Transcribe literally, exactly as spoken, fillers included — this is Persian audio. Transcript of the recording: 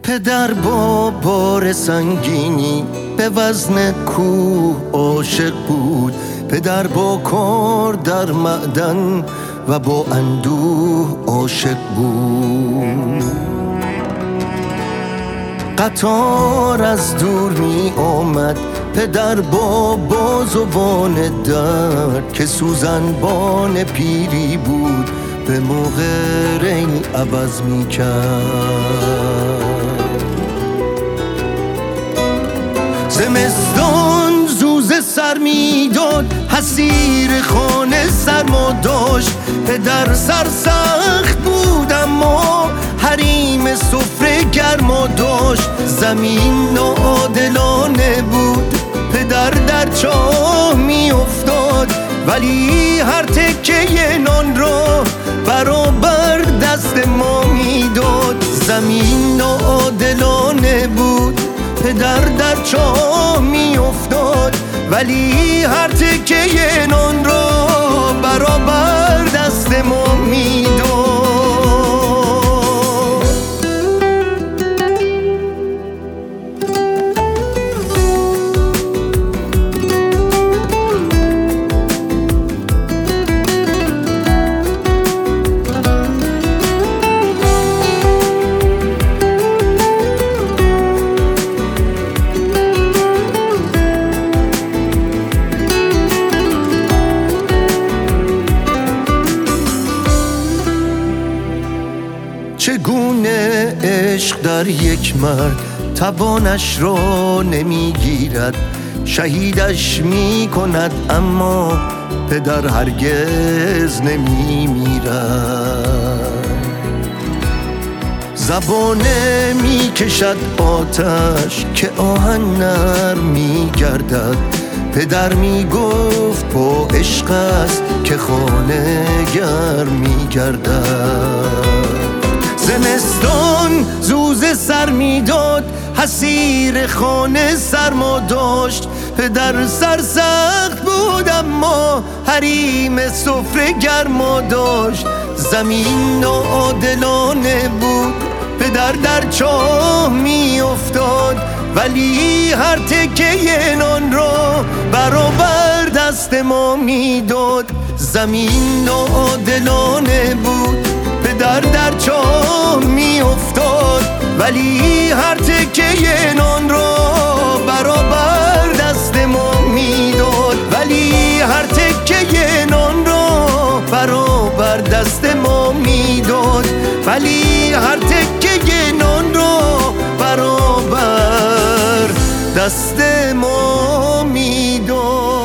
پدر با بار سنگینی به وزن کوه عاشق بود. پدر با کار در معدن و با اندوه عاشق بود. قطار از دور می آمد، پدر با بازوان درد که سوزنبان پیری بود به موقع ریل عوض می کرد. زمستان زوزه سر می داد، حصیر خانه سرما داشت. پدر سرسخت بود اما حریم سفره گرما داشت. زمین ناعادلانه بود، پدر در چاه می افتاد، ولی هر تکه نان را برابر دست ما می داد. زمین ناعادلانه بود، پدر در چاه می افتاد، ولی هر تکه نان را برابر دست ما می داد. چگونه عشق در یک مرد توانش را نمیگیرد. شهیدش می کند اما پدر هرگز نمی میرد. زبانه می کشد آتش که آهن نرم می گردد. پدر می گفت با عشق است که خانه گرم می گردد. زمستان زوزه سر می داد، حصیر خانه سرما داشت. پدر سرسخت بود اما حریم سفره گرما داشت. زمین ناعادلانه بود، پدر در چاه می افتاد، ولی هر تکه نان را برابر دست ما می داد. زمین ناعادلانه بود، پدر در چاه می افتاد، ولی هر تکه نان را برابر دست ما می داد. ولی هر تکه نان را برابر دست ما می داد. ولی هر تکه نان را برابر دست ما می داد.